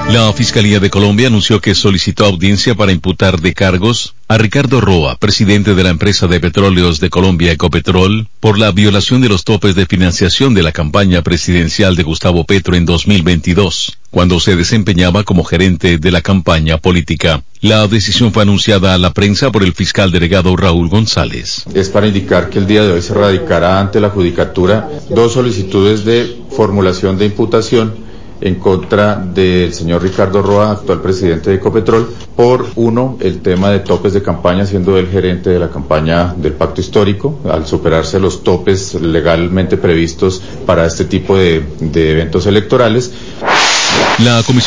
La Fiscalía de Colombia anunció que solicitó audiencia para imputar de cargos a Ricardo Roa, presidente de la empresa de petróleos de Colombia Ecopetrol, por la violación de los topes de financiación de la campaña presidencial de Gustavo Petro en 2022, cuando se desempeñaba como gerente de la campaña política. La decisión fue anunciada a la prensa por el fiscal delegado Raúl González. Es para indicar que el día de hoy se radicará ante la Judicatura 2 solicitudes de formulación de imputación en contra del señor Ricardo Roa, actual presidente de Ecopetrol, por uno, el tema de topes de campaña, siendo él gerente de la campaña del Pacto Histórico, al superarse los topes legalmente previstos para este tipo de eventos electorales. La Comisión